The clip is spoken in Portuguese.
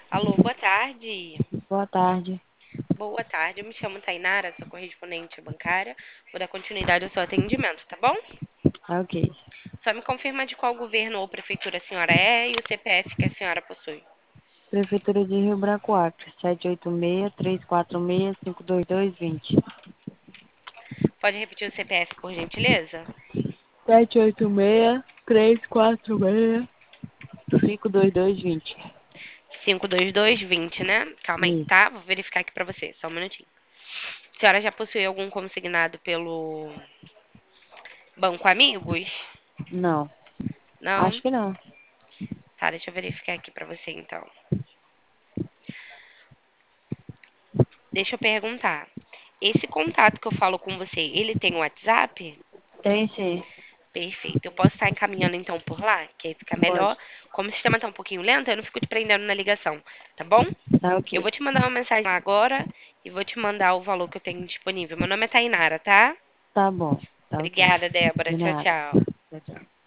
Alô, boa tarde. Boa tarde. Boa tarde, eu me chamo Tainara, sou correspondente bancária. Vou dar continuidade ao seu atendimento, tá bom? Ah, ok. Só me confirma de qual governo ou prefeitura a senhora é e o CPF que a senhora possui. Prefeitura de Rio Branco Acre, 786-346-52220. Pode repetir o CPF, por gentileza? 786-346-52220. 52220, né? Calma aí, Isso. tá? Vou verificar aqui pra você, só um minutinho. A senhora já possui algum consignado pelo Banco Amigos? Não. Não? Acho que não. Tá, deixa eu verificar aqui pra você então. Deixa eu perguntar. Esse contato que eu falo com você, ele tem WhatsApp? Tem sim. Perfeito. Eu posso estar encaminhando então por lá, que aí fica melhor. Pode. Como o sistema tá um pouquinho lento, eu não fico te prendendo na ligação, tá bom? Tá Eu ok. vou te mandar uma mensagem lá agora e vou te mandar o valor que eu tenho disponível. Meu nome é Tainara, tá? Tá bom. Tá ok. Obrigada, Débora. De Tchau, nada. tchau. Tchau, tchau.